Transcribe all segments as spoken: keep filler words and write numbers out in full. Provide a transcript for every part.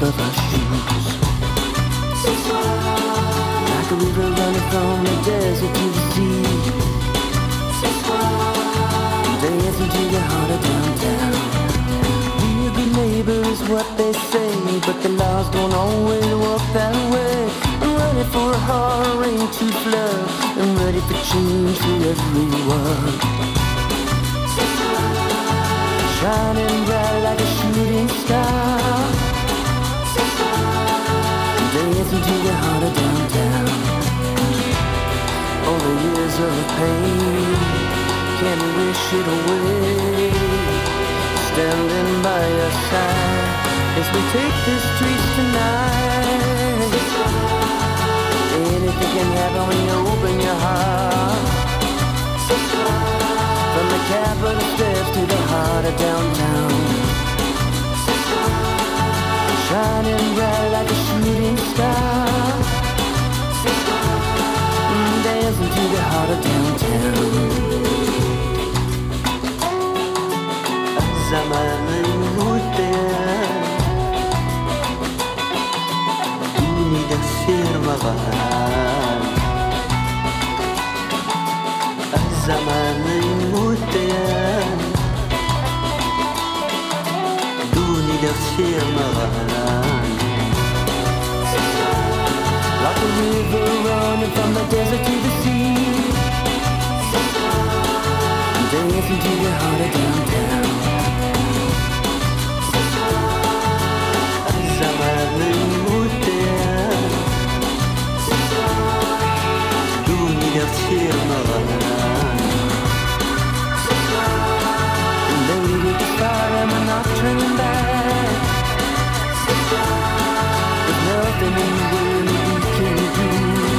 of her shoes. Like a river running from the desert to the sea, dancing to the heart of downtown. Be a good neighbor is what they say, but the laws don't always work that way. I'm ready for a hard rain to flood, I'm ready for change for everyone. Shining bright like a shooting star, dancing to the heart of downtown. All the years of pain, can't wish it away. Standing by your side as we take the streets tonight. Anything can happen when you open your heart. From the Capitol steps to the heart of downtown, shining bright like a shooting star, dancing to the heart of downtown. زمان المدان دوني دسير مغان زمان المدان دوني دسير مغان. Like a river running from the desert to the sea, dancing to the heart of downtown. زمان المدان دوني دسير مغان. Lady, the fire and I'm not turning back. There's nothing in the world you can do.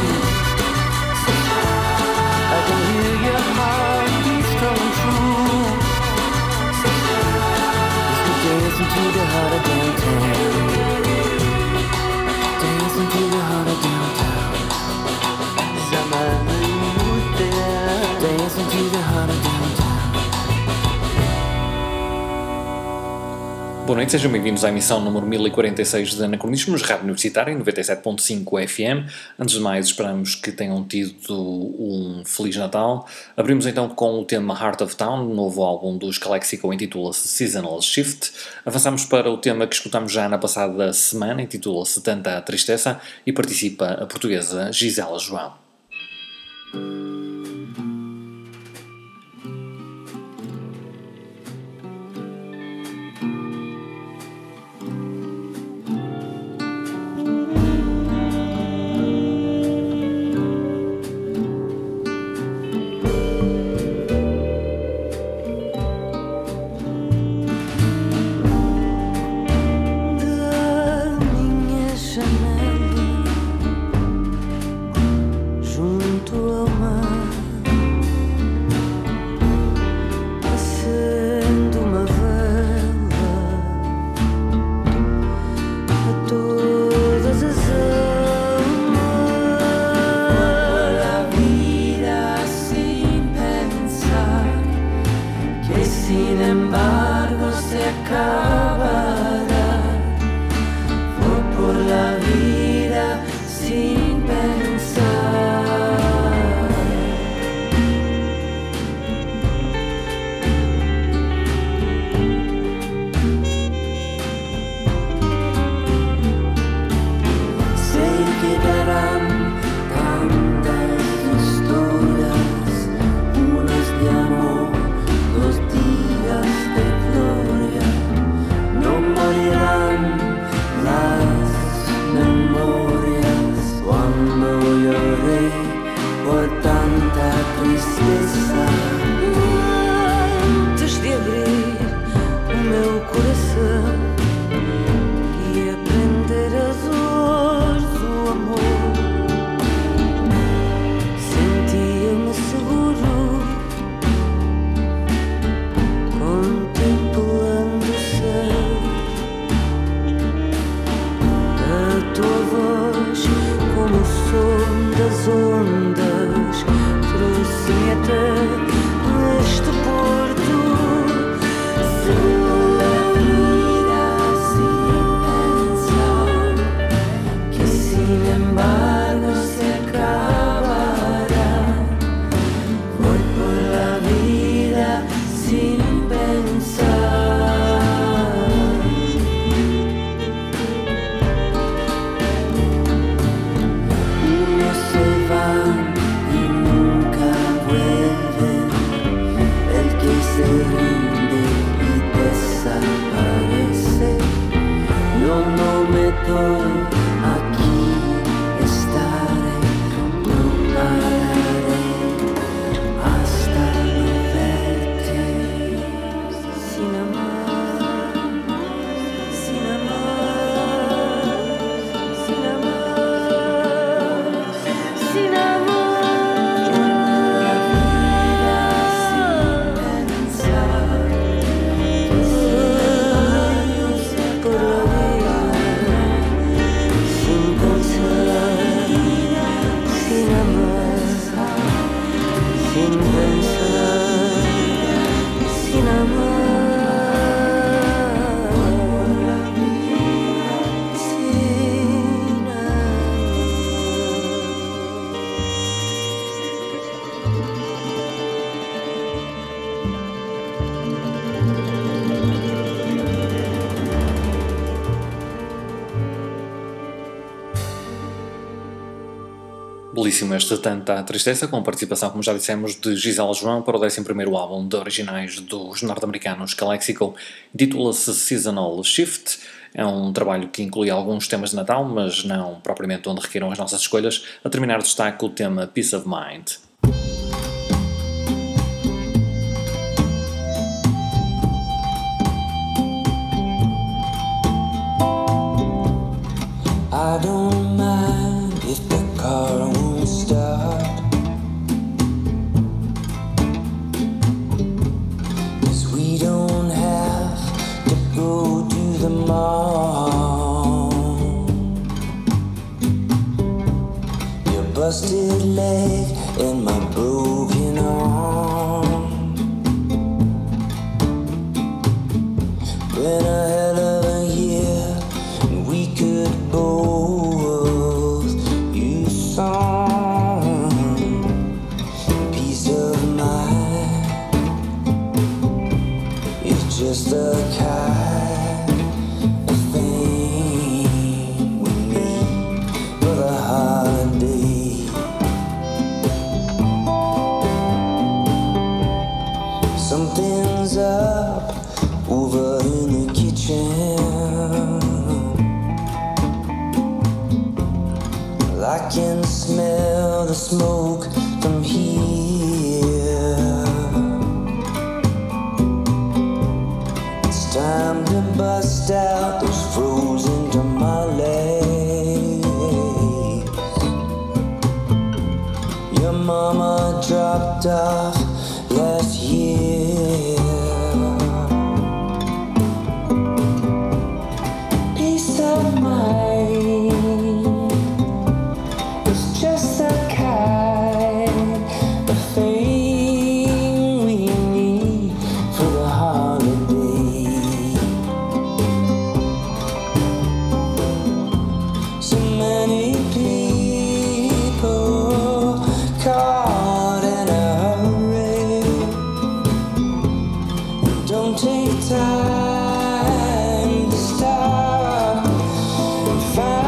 I can hear your heart beat strong and true. As we dancing to the heart of downtown, dancing to the heart of downtown. زمان المدان Dancing to the heart of downtown. Boa noite, sejam bem-vindos à emissão número mil e quarenta e seis de Anacronismos, Rádio Universitária, noventa e sete ponto cinco F M. Antes de mais, esperamos que tenham tido um Feliz Natal. Abrimos então com o tema Heart of Town, novo álbum dos Calexico, intitula-se Seasonal Shift. Avançamos para o tema que escutámos já na passada semana, intitula-se Tanta Tristeza, e participa a portuguesa Gisela João. Morirán las memorias. Belíssimo este Tanta Tristeza, com participação, como já dissemos, de Gisela João para o décimo primeiro álbum de originais dos norte-americanos Calexico. Intitula-se Seasonal Shift. É um trabalho que inclui alguns temas de Natal, mas não propriamente onde requeram as nossas escolhas. A terminar destaque o tema Peace of Mind. I don't mind if the car won't start, 'cause we don't have to go to the mall. Your busted leg and my broken arm been a hell of a year, and we could both use some peace of mind. It's just the kind of thing we need for the holiday. Something's up over in the kitchen. I can smell the smoke from here. It's time to bust out those frozen tamales. Your mama dropped off last year. Peace of mind. Just the kind of thing we need for the holiday. So many people caught in a hurry, don't take time to stop and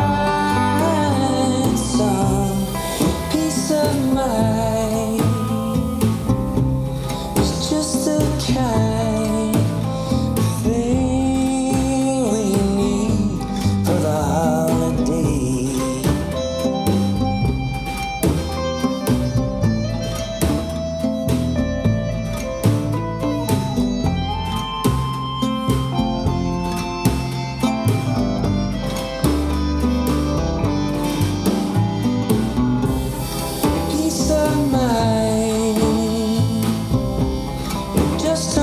find some peace of mind. It's just the kind of thing we need for the holiday. Peace of mind, just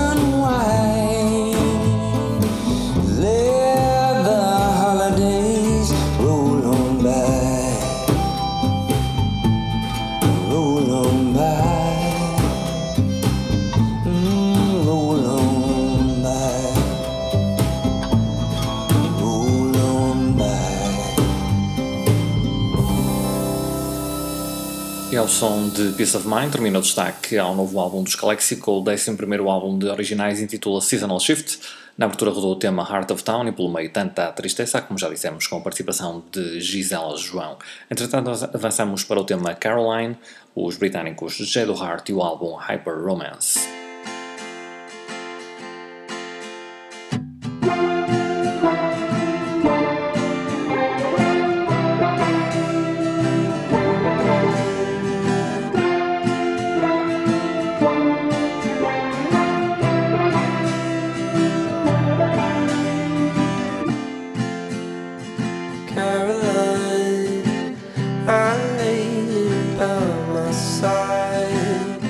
unwind. Let the holidays roll on by, roll on by, mm, roll on by, roll on by. E ao som de Peace of Mind termina o destaque ao novo álbum dos Calexico. O décimo primeiro álbum de originais intitula Seasonal Shift. Na abertura rodou o tema Heart of Town e pelo meio Tanta Tristeza, como já dissemos, com a participação de Gisela João. Entretanto, avançamos para o tema Caroline, os britânicos J do Heart e o álbum Hyper Romance. Caroline, I lay you by my side.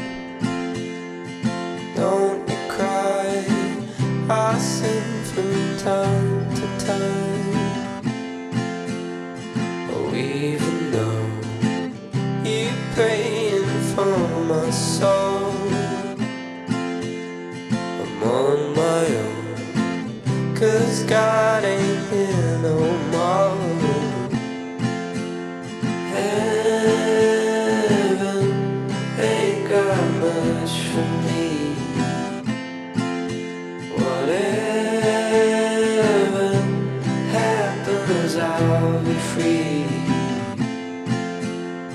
Don't you cry, I sing from time to time. Oh, even though you're praying for my soul, I'm on my own, 'cause God ain't here no more. Heaven ain't got much for me. Whatever happens, I'll be free.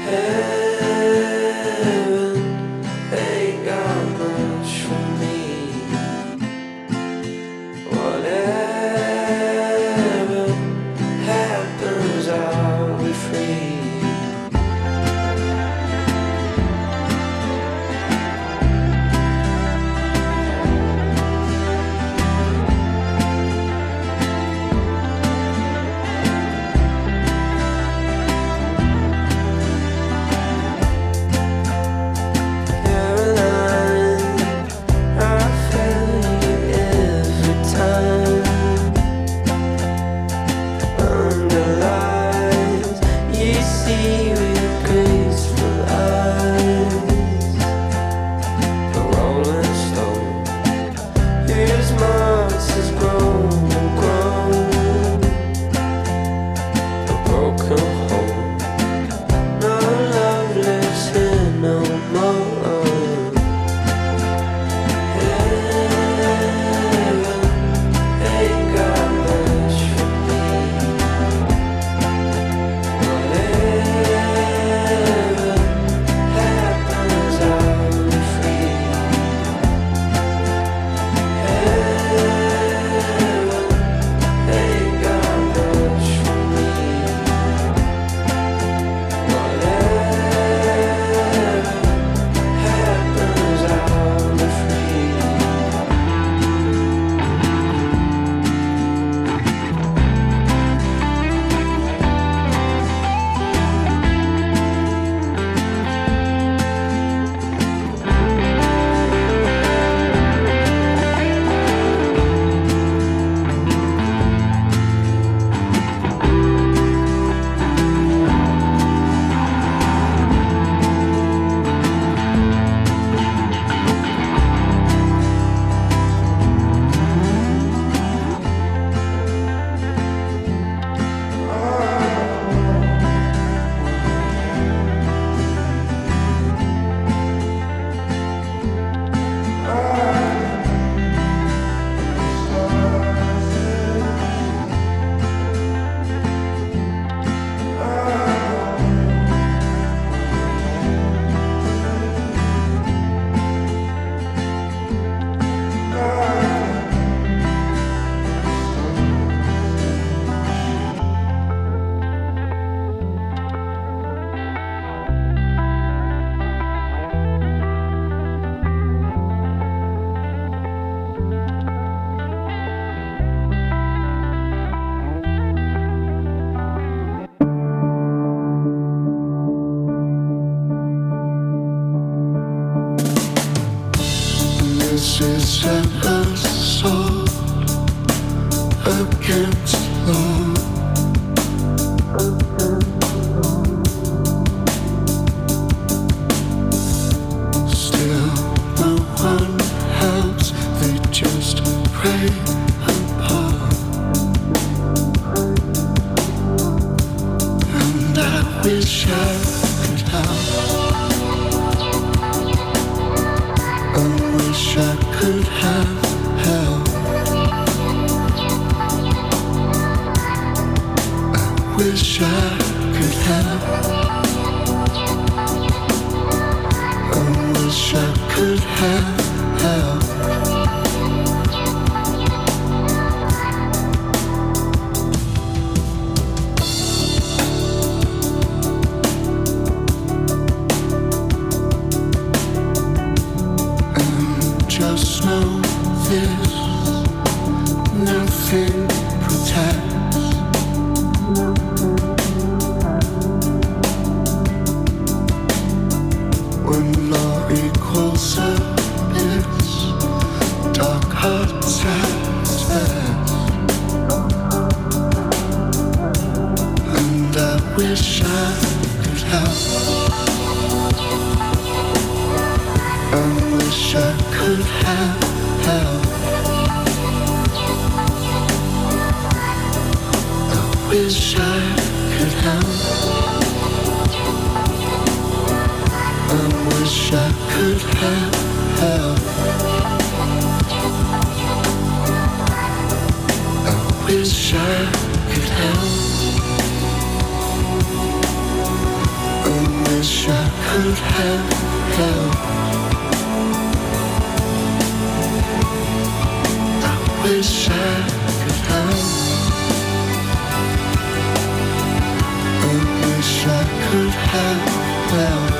This is an assault against law. Still no one helps, they just pray apart. And I wish I could help. I wish I could have help. I wish I could help. I wish I could have help. Just know this, nothing protects. When law equals abyss, dark hearts at best. And I wish I could help. I wish I could have help. I wish I could help. I wish I could have help. I wish I could help. I wish could have helped. I wish I could help. I wish I could have helped.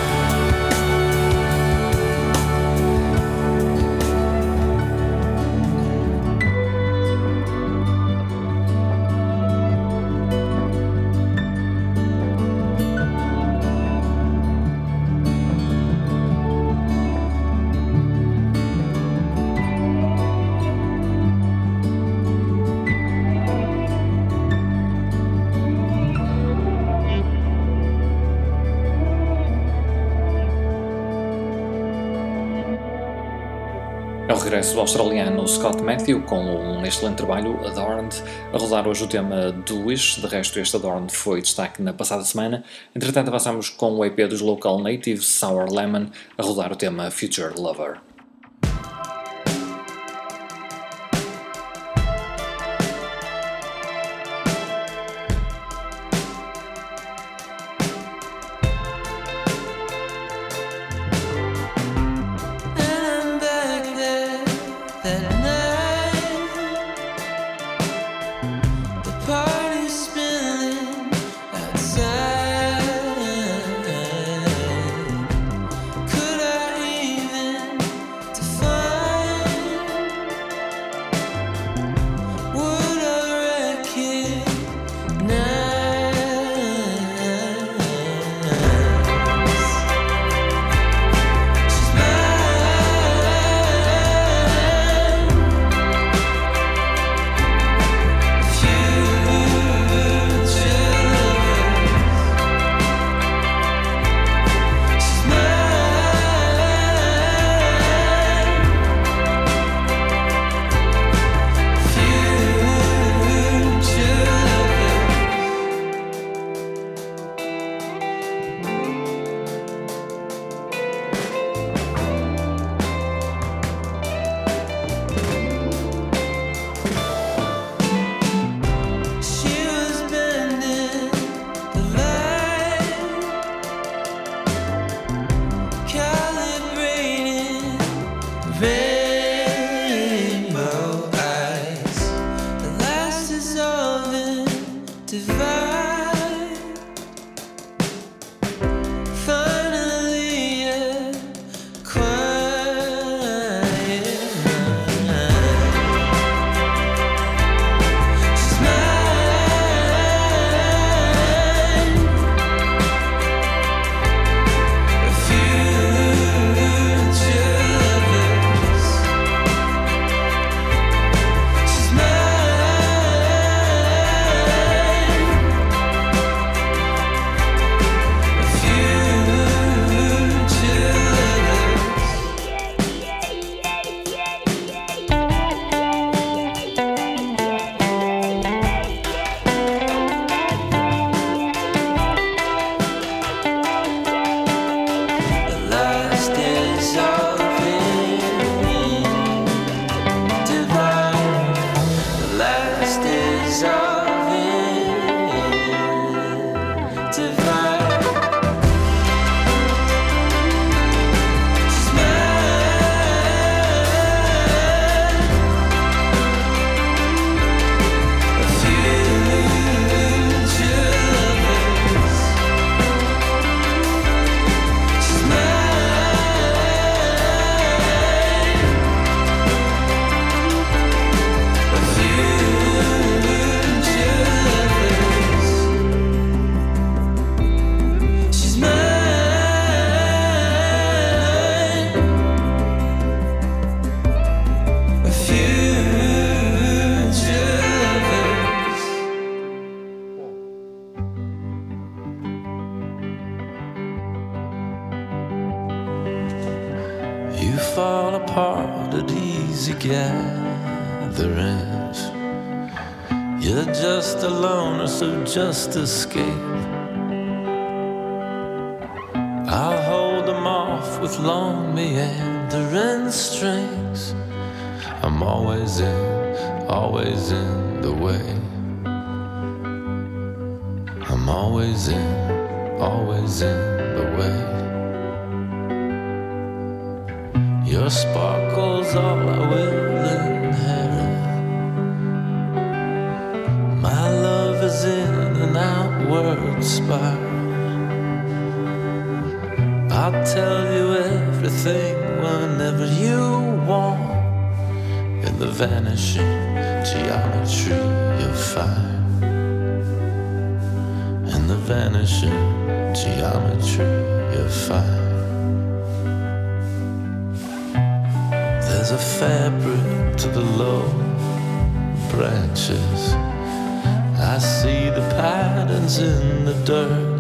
É o regresso do australiano Scott Matthew com um excelente trabalho, Adorned, a rodar hoje o tema do Wish. De resto, este Adorned foi destaque na passada semana. Entretanto, avançamos com o E P dos Local Natives, Sour Lemon, a rodar o tema Future Lover. You fall apart at easy gatherings. You're just a loner, so just escape. I'll hold them off with long meandering strings. I'm always in, always in the way. I'm always in, always in the way. Your sparkle's all I will inherit. My love is in an outward spiral. I'll tell you everything whenever you want. In the vanishing geometry of fire. In the vanishing geometry of fire. There's a fabric to the low branches. I see the patterns in the dirt.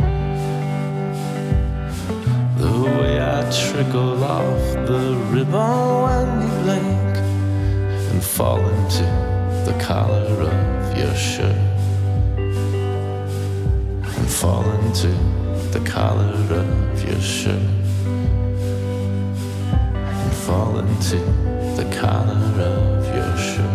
The way I trickle off the ribbon when you blink and fall into the collar of your shirt. And fall into the collar of your shirt. Fall into the collar of your shirt.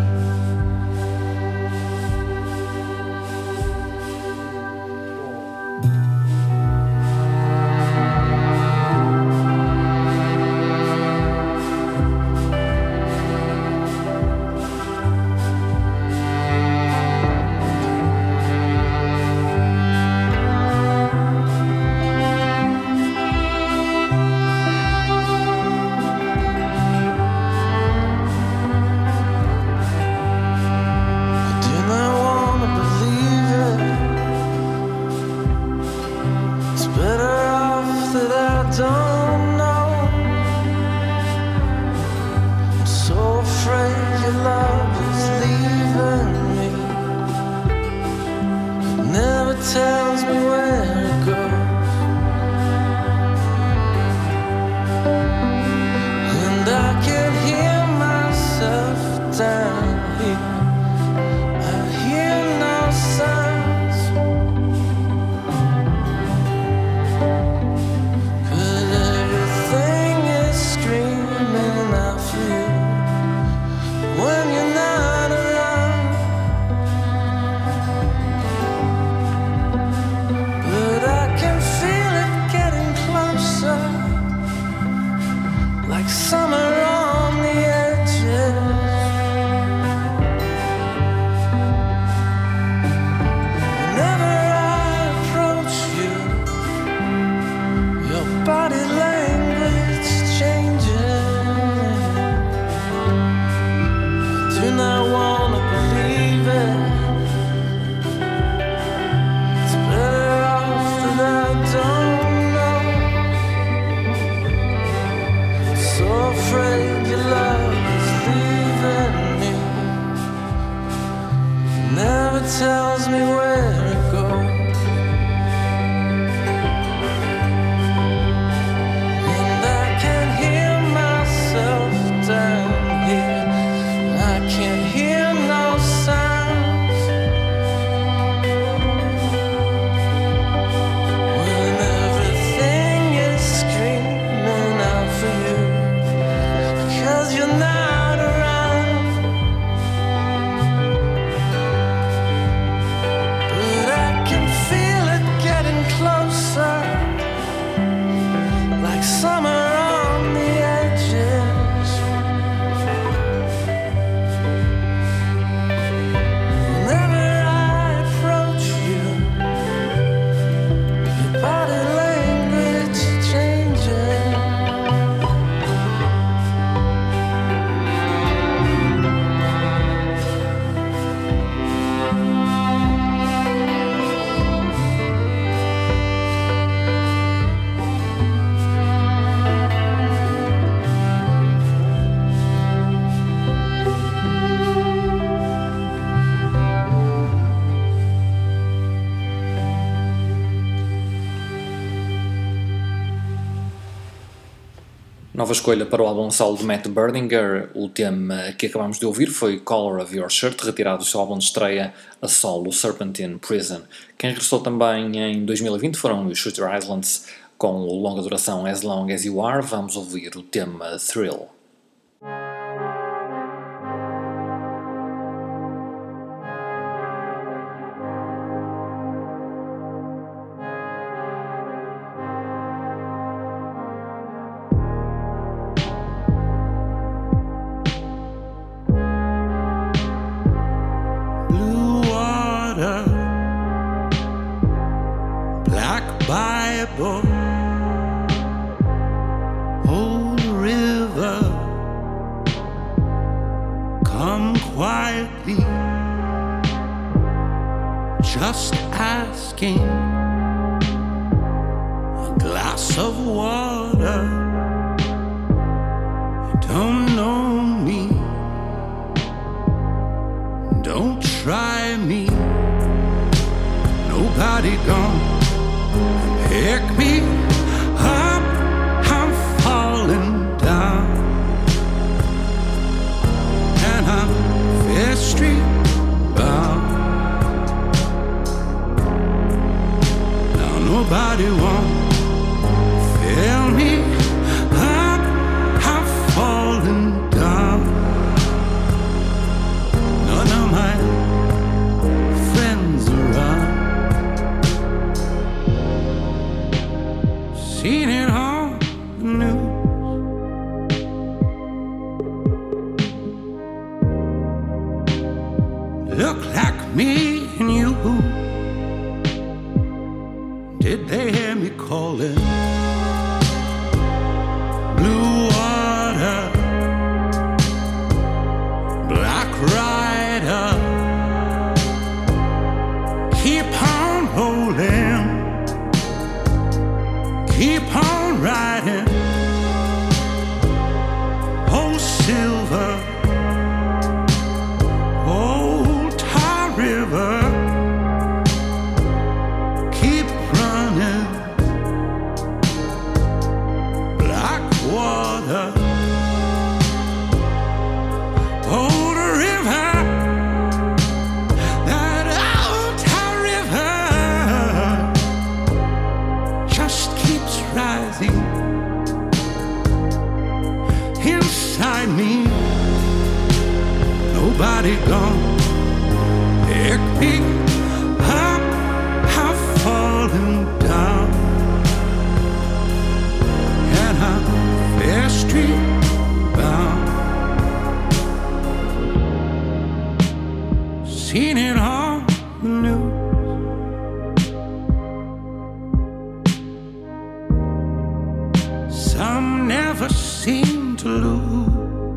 Tells me where to go. And I can hear myself down here. I can't hear no sounds. When everything is screaming out for you, 'cause you're not around. Closer, like summer on the edges. Whenever I approach you, your body language changes. Nova escolha para o álbum solo de Matt Berninger. O tema que acabamos de ouvir foi Color of Your Shirt, retirado do seu álbum de estreia a solo Serpentine Prison. Quem regressou também em dois mil e vinte foram os Shooter Islands com o longa duração As Long As You Are. Vamos ouvir o tema Thrill. Black Bible, old river, come quietly, just asking a glass of water. You don't know me, don't try me. Nobody gonna pick me up, I'm falling down, and I'm Fifth Street bound. Now nobody won't fill me up, I'm falling down. None of my friends around. Seen it on the news. Look like me and you. Did they hear me calling? Blue water, black rider, keep on rolling, keep on riding. Oh, silver, old Tar River, keep running. Black water, old river, that old Tar River just keeps rising inside me. Nobody gonna pick me up, I'm falling down, and I'm Fifth Street bound. Seen it on the news. Some never seem to lose.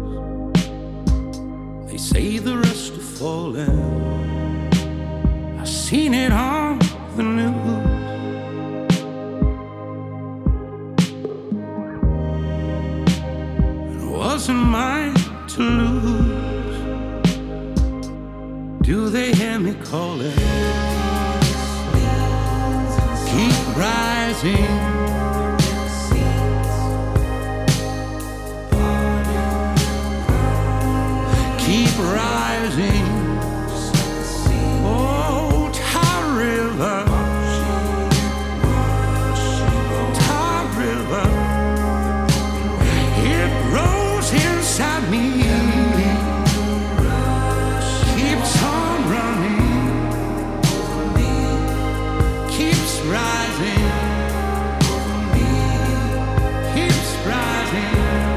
They say the rest are falling. I've seen it on the news. It wasn't mine to lose. Do they hear me calling? Keep rising. Keep rising. Oh, Tar River, Tar River, it rolls inside me, keeps on running, keeps rising, keeps rising.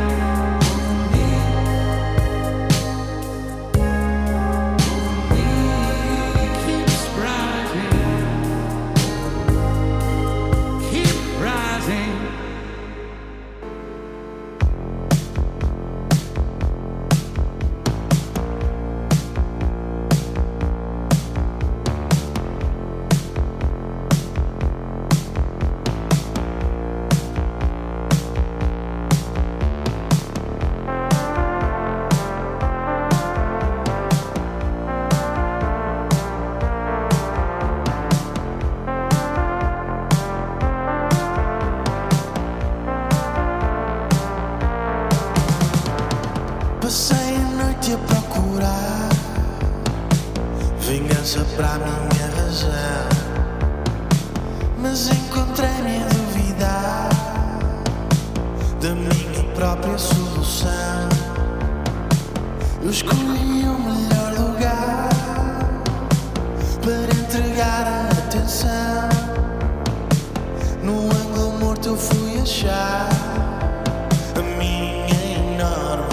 Passei a noite a procurar vingança para a minha razão, mas encontrei-me a duvidar da minha própria solução. Eu escolhi o melhor lugar para entregar a atenção. No ângulo morto eu fui achar a minha enorme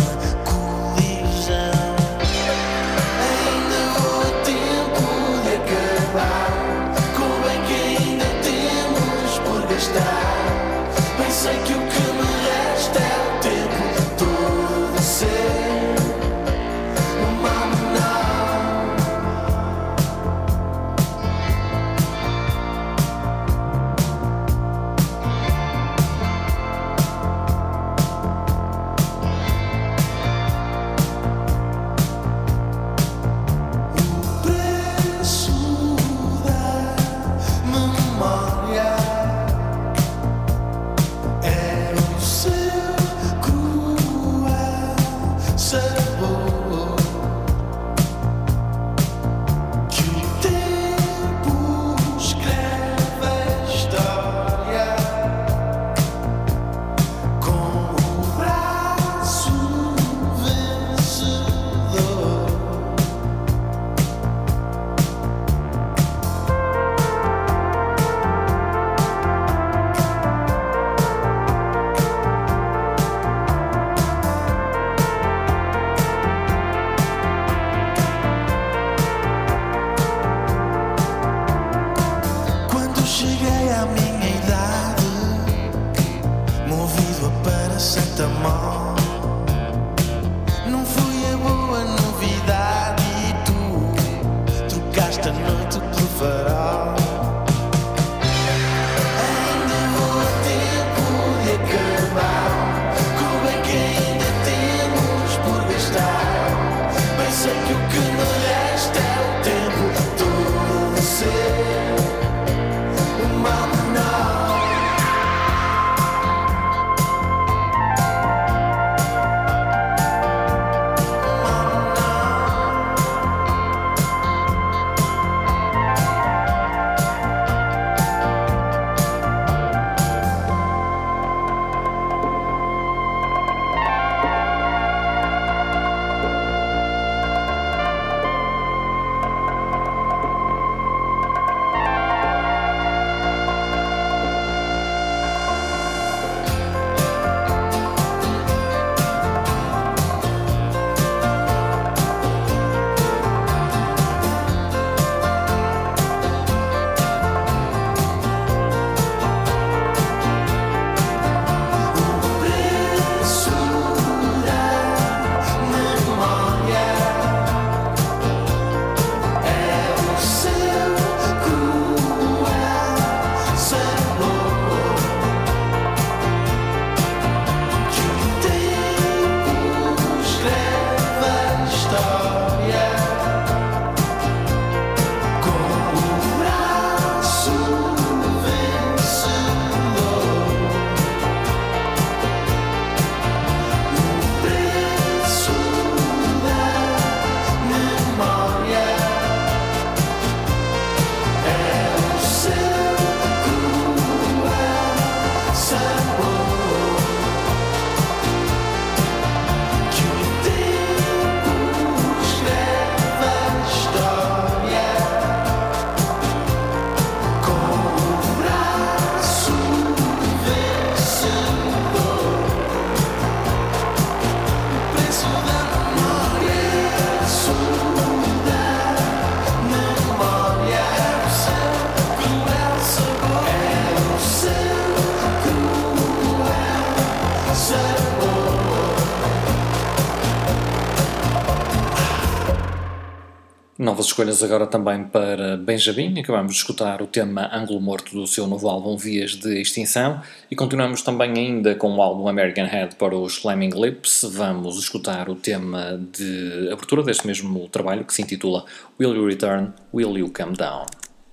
tempo de acabar, com bem que ainda temos tanta mão. Não fui a boa novidade e tu trocaste a noite pelo farol. Ainda vou a tempo de acabar com o bem que ainda temos por gastar. Bem sei que o que me resta é o tempo todo de ser o mal menor. Novas escolhas agora também para Benjamin. Acabamos de escutar o tema Ângulo Morto do seu novo álbum Vias de Extinção e continuamos também ainda com o álbum American Head para os Flaming Lips. Vamos escutar o tema de abertura deste mesmo trabalho que se intitula Will You Return? Will You Come Down?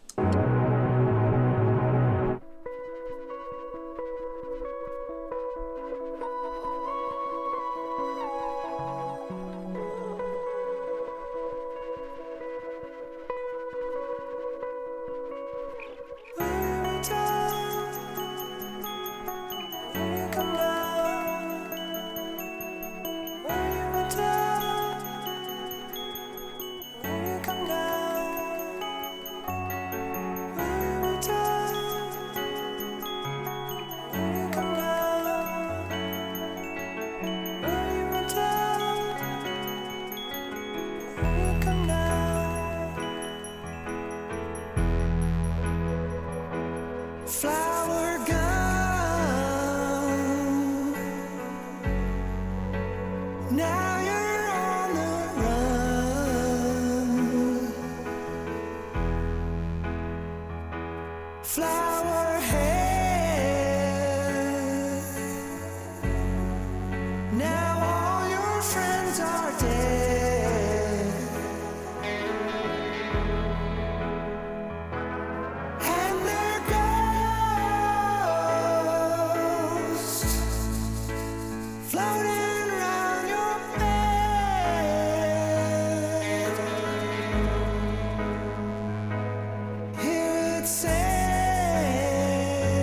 Flower gun, now you're on the run. Flower head, now all your friends are dead. And their ghosts floating around your bed. Here it says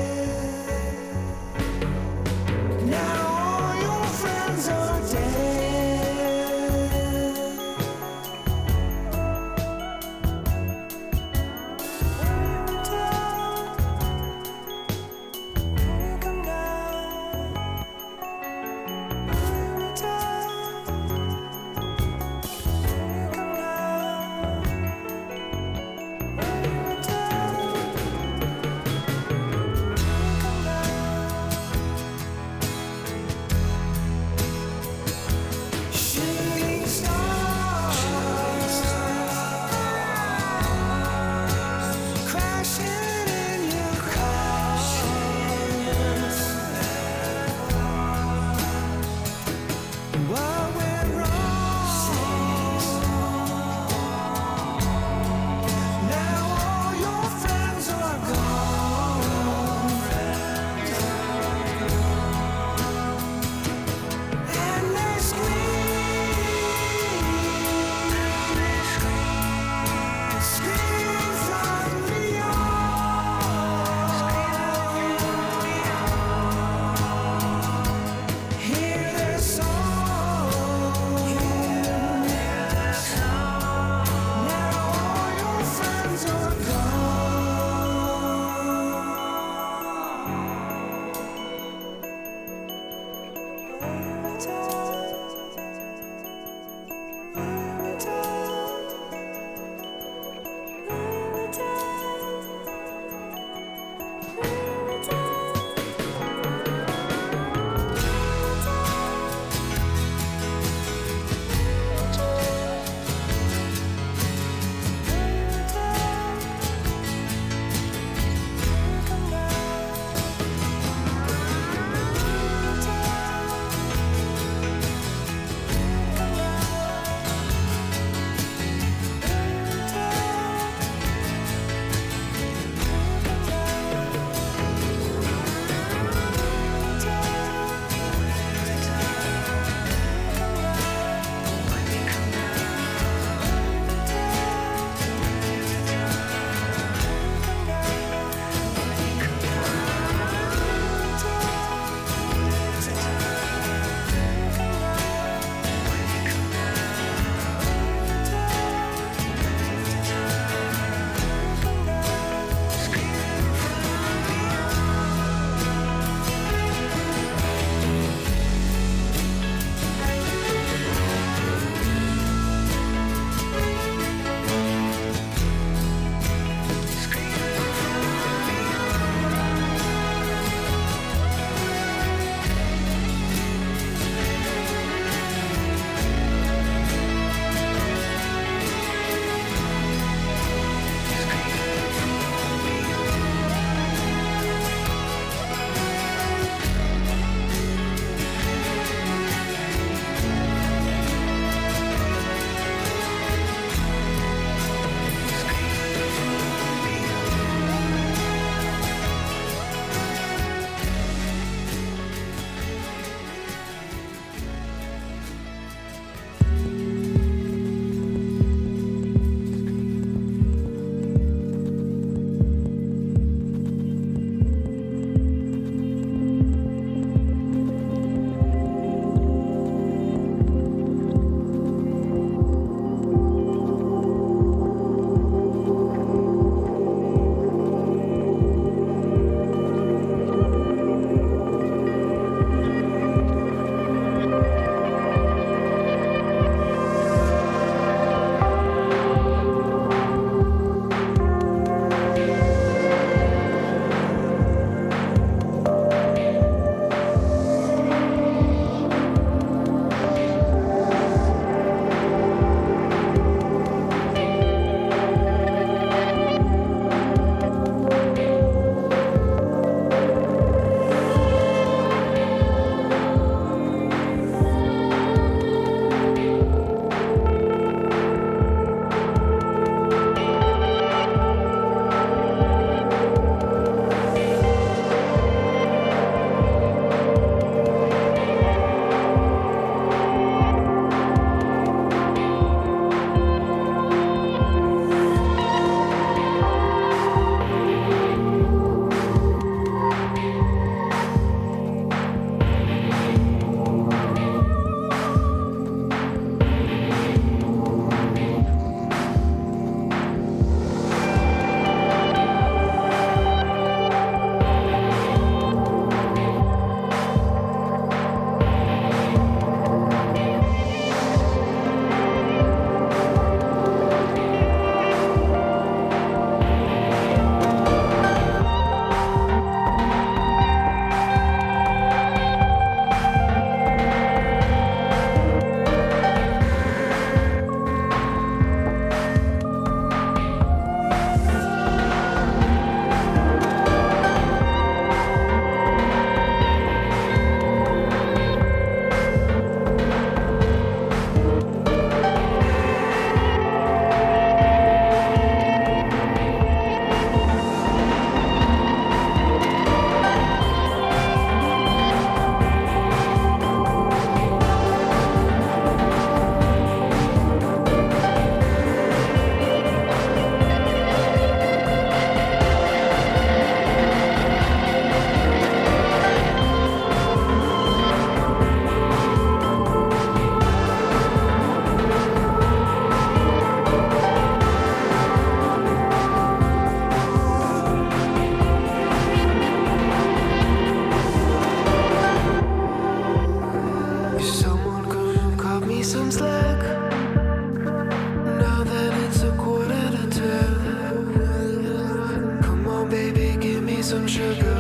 some sugar.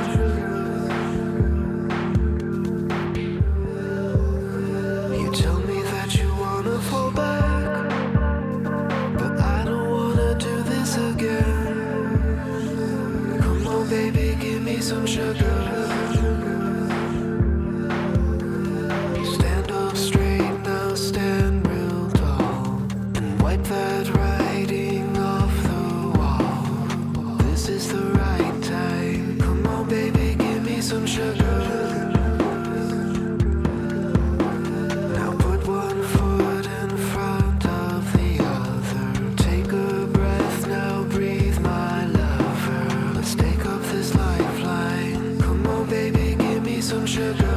You tell me that you wanna fall back, but I don't wanna do this again. Come on, baby, give me some sugar. Stand up straight now, stand real tall, and wipe that writing off the wall. This is the right time. Come on, baby, give me some sugar. Now put one foot in front of the other. Take a breath now, breathe, my lover. Let's take up this lifeline. Come on, baby, give me some sugar.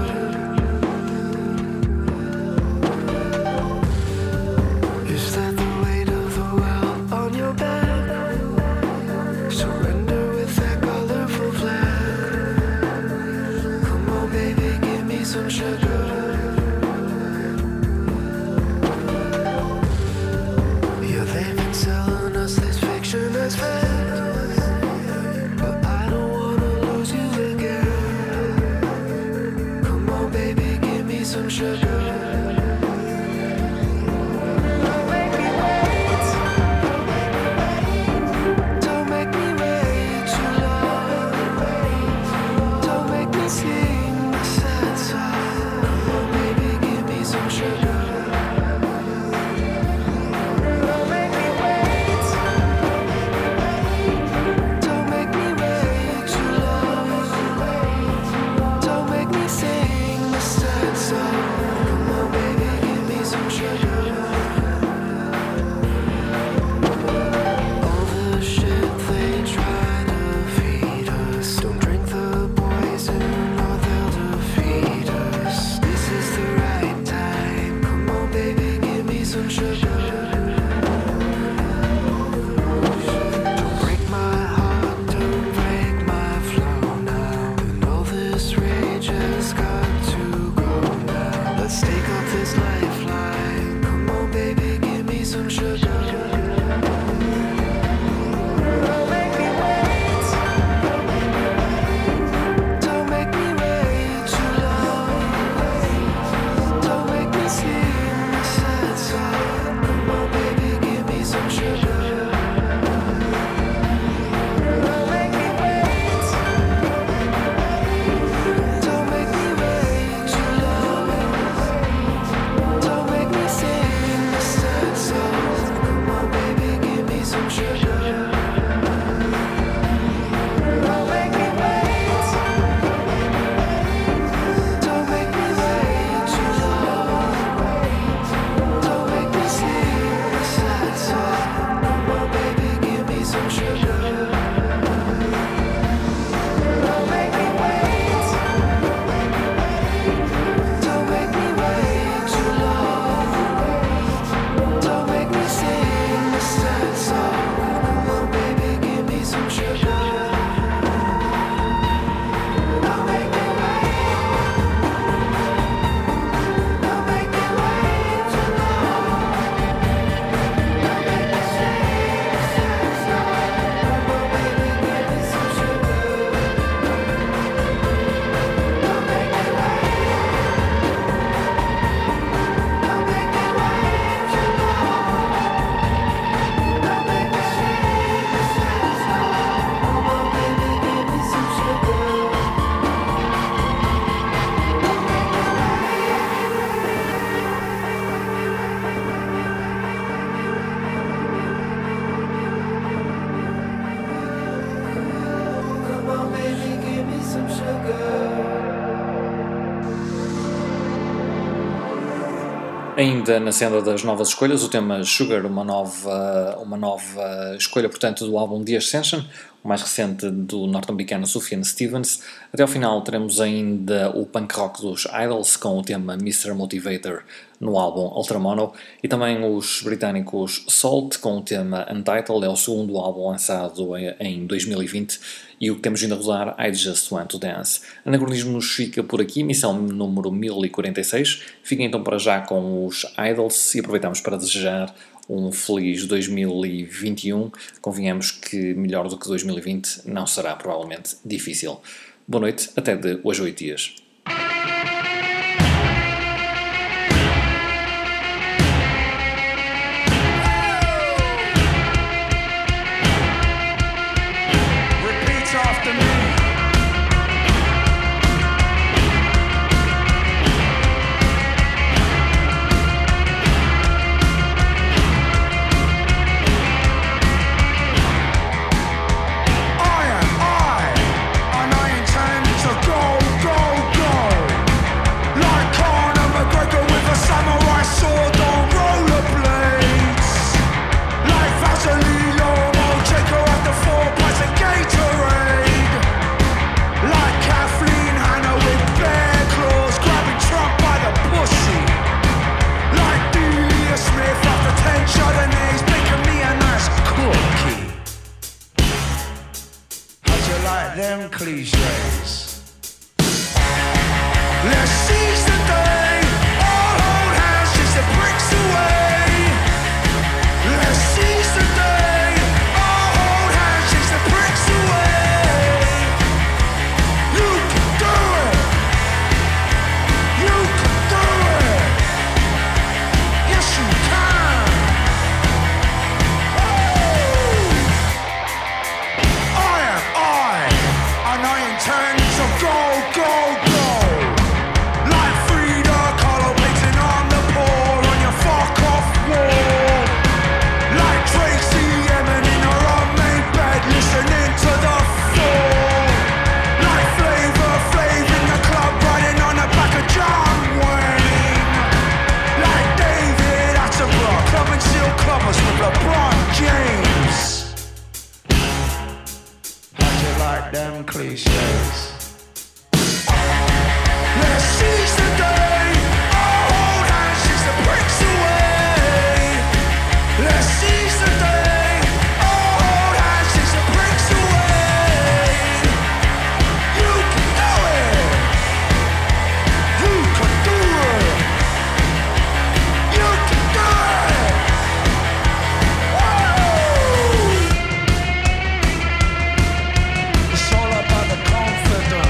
Is that the weight of the world on your back? Surrender with that colorful flag. Come on, baby, give me some sugar. Yeah, they've been selling us this fiction as fact, but I don't wanna lose you again. Come on, baby, give me some sugar. Don't make me wait. Don't make me wait too long. Don't make me sing the sad song. Come on, baby, give me some sugar. Don't make me wait. Don't make me wait too long. Don't make me sing the sad song. Come on, baby, give me some sugar. All the shit they try to feed us. Don't drink the poison or they'll defeat us. This is the right time. Come on, baby, give me some sugar. Don't break my heart, don't break my flow now. And all this rage has got to go now. Let's take up this lifeline. Come on, baby, give me some sugar. Don't make me wait. Don't make me wait too long. Don't make me sing the sad song. Come on, baby, give me some sugar. Don't make me wait. Don't make me wait too long. Don't make me sing the sad song. Come on, baby, give me some sugar. Don't make me wait. Don't make me wait too long. Don't make me sing the sad song. Come on, baby, give me some sugar. Don't make me wait. Don't make me wait too long. Don't make me sing the sad song. Come on, baby, give me some sugar. Don't make me wait. Don't make me wait too long. Don't make me sing the sad song. Come on, baby, give me some sugar. Don't make me wait. Don't make me wait too long. Don't make me sing the sad song. Come on, baby, give me some sugar. Don't make me wait. Come on, baby, give me some sugar. Ainda na senda das novas escolhas, o tema Sugar, uma nova, uma nova escolha, portanto, do álbum The Ascension, o mais recente do norte-americano Sufjan Stevens. Até ao final teremos ainda o punk rock dos Idols com o tema mister Motivator no álbum Ultramono, e também os britânicos Salt com o tema Untitled, é o segundo álbum lançado em dois mil e vinte, e o que temos vindo a rodar, I Just Want to Dance. Anacronismo nos fica por aqui, missão número mil e quarenta e seis. Fiquem então para já com os Idols e aproveitamos para desejar um feliz dois mil e vinte e um. Convenhamos que melhor do que dois mil e vinte não será provavelmente difícil. Boa noite, até de hoje a oito dias. After me. I am I, and I intend to go, go, go. Like Conor McGregor with a samurai sword on rollerblades. Like Vaseline Lomo, take her at the four pints of Gatorade. Like Kathleen Hanna with bear claws, grabbing Trump by the pussy. Like Delia Smith after ten Chardonnays, making me a nice cookie. How'd you like them cliches? Let's seize the day, all hold hands, chase the bricks away. Let's seize the day, all hold hands, chase the bricks away. You can do it. You can do it. Yes, you can. Woo! I am I, and I intend to go, go, go. Like Frida Kahlo painting on the poor on your fuck off wall. Like Tracy Emin in her unmade bed, listening to the fall. Like Flavor Flav in the club, riding on the back of John Wayne. Like David Attenborough, clubbing seal clubbers with LeBron James. How'd you like them cliches? Let's seize the day, all hold hands, chase the bricks away. Let's seize the day, all hold hands, chase the bricks away. You can do it. You can do it. You can do it. Whoa! It's all about the confidence.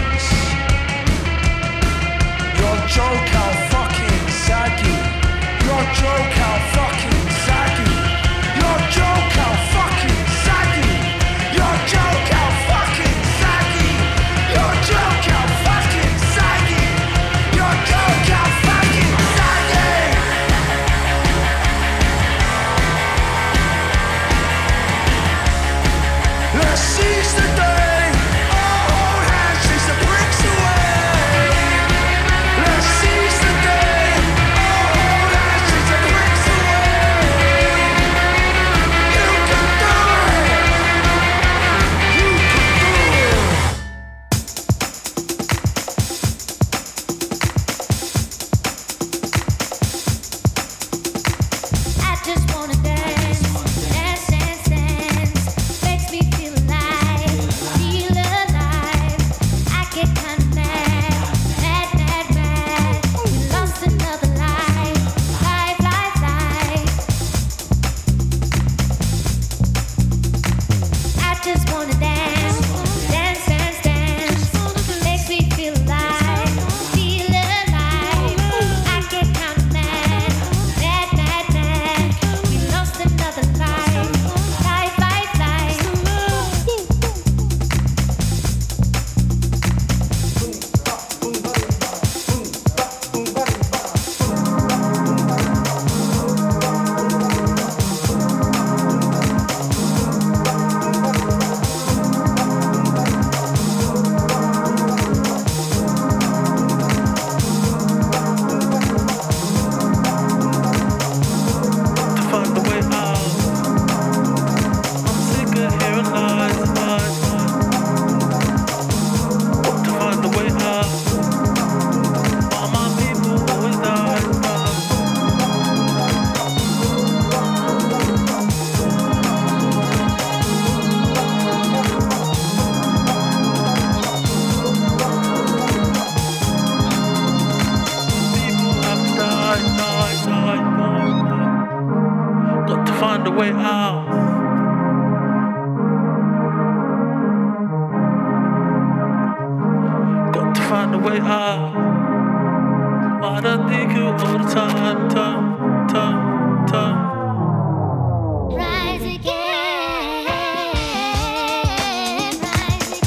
find a way out. Wanna think you all the time, time, time, time. Rise again, rise again, rise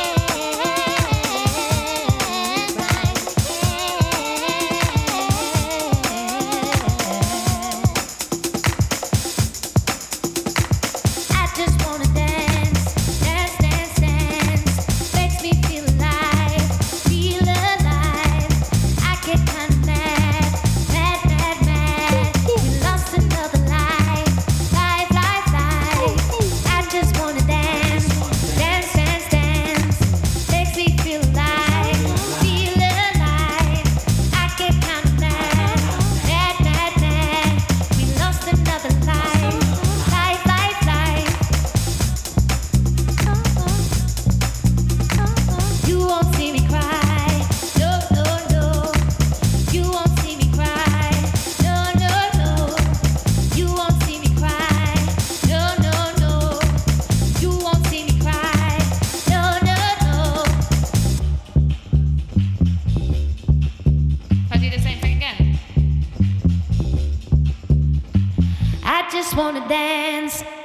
again. I just wanna dance, dance, dance, dance. Makes me feel alive, feel alive. I get kinda mad, mad, mad, mad. We lost another life, life, life, life. I just wanna dance, dance, dance, dance. Makes me feel alive, feel alive. I get kinda mad, mad, mad, mad. We lost another life, life, life, life. You won't see me cry, no, no, no. You won't see me cry, no, no, no. You won't see me cry, no, no, no. You won't see me cry, no, no, no. I do the same thing again. I just wanna dance.